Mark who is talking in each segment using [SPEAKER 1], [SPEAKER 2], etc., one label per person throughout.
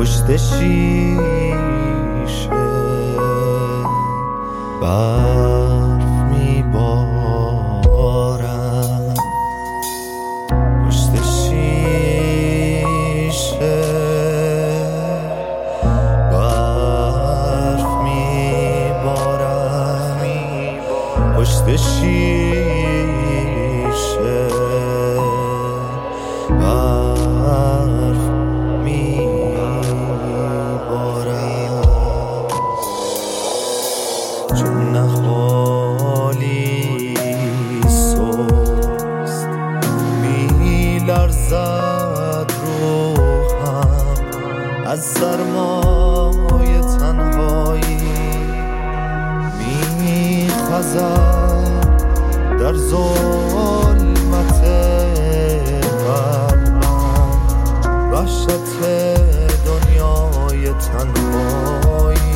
[SPEAKER 1] پشت شیشه برف میبارم، پشت شیشه برف میبارم، پشت شیشه برف میبارم. چون نهالی سست میلرزد روحم از سرمای تنهایی، میخزد در ظلمت قلبم وحشت دنیای تنهایی.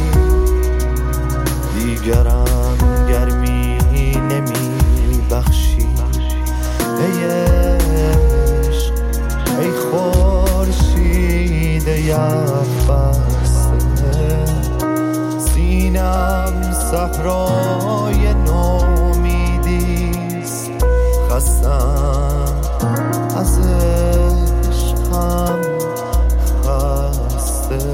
[SPEAKER 1] دیگرم گرمی نمیبخشی ای عشق، ای خورشید یخ بسته، سینم صحرای نومیدیست، خستم از عشقم خسته.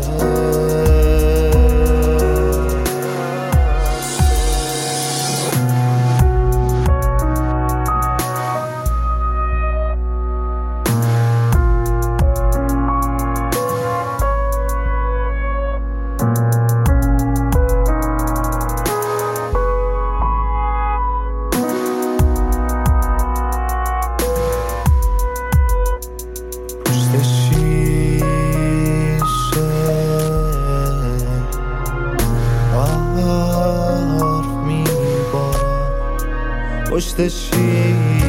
[SPEAKER 1] پشت شیشه